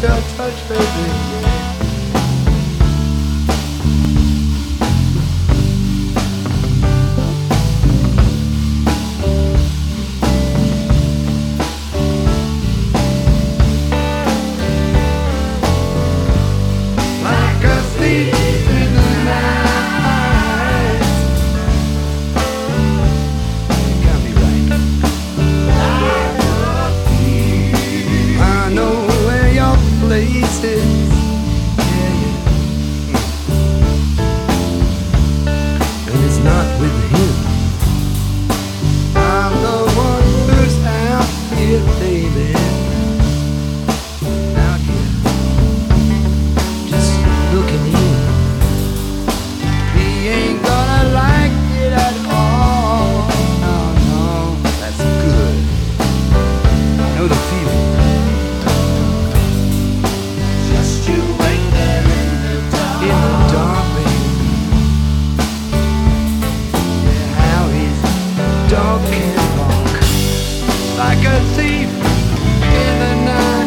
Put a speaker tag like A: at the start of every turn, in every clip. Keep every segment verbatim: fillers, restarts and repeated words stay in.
A: your touch, baby. Like a thief in the night. You got me right. I know where your place is. Yeah, yeah. And it's not with him. I'm the one who's out here, baby. Out here, just looking in. He ain't gonna like it at all. No, no, that's good. I know the feeling. Just you wait there in the dark. In the dark, baby. Yeah, how his dog can bark like a thief in the night.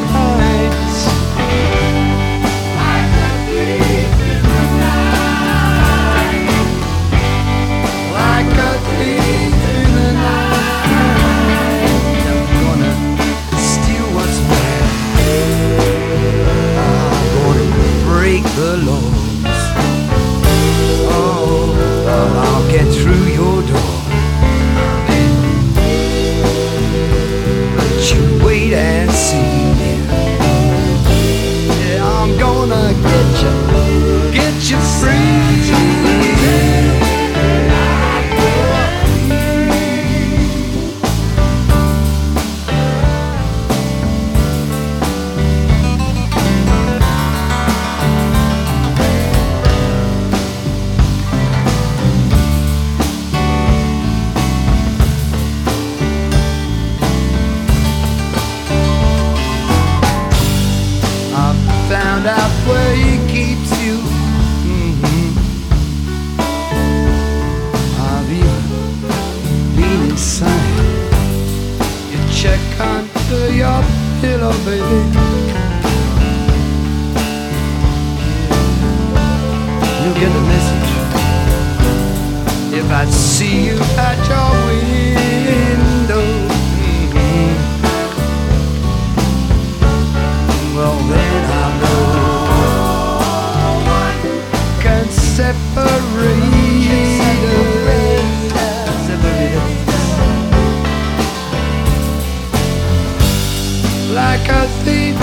A: Like a thief in the night. Like a thief in the night. I'm gonna steal what's mine. I'm gonna break the laws. Oh, I'll get through your door. But you wait and see. Yeah, I'm gonna get you, get you free. Found out where he keeps you. Mm-hmm. I've even been inside. You check under your pillow, baby. You'll get the message if I see you at your window. Mm-hmm. Well, then I know one can separate us. Like a thief